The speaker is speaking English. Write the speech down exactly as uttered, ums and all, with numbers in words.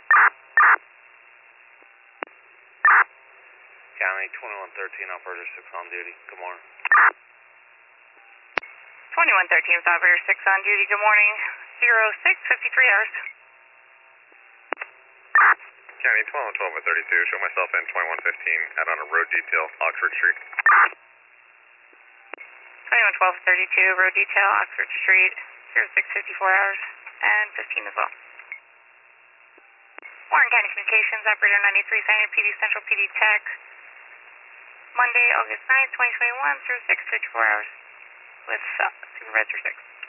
County twenty-one thirteen, operator six on duty. Good morning. twenty-one thirteen, operator six on duty. Good morning. zero six, fifty-three hours. County twelve, twelve and thirty-two, show myself in twenty-one fifteen, out on a road detail, Oxford Street. twenty-one twelve thirty-two, road detail, Oxford Street, zero six, fifty-four hours, and fifteen as well. Warren County Communications, operator ninety-three, San Diego P D, Central P D Tech, Monday, August ninth, twenty twenty-one, zero six, fifty-four hours, with uh, Supervisor six.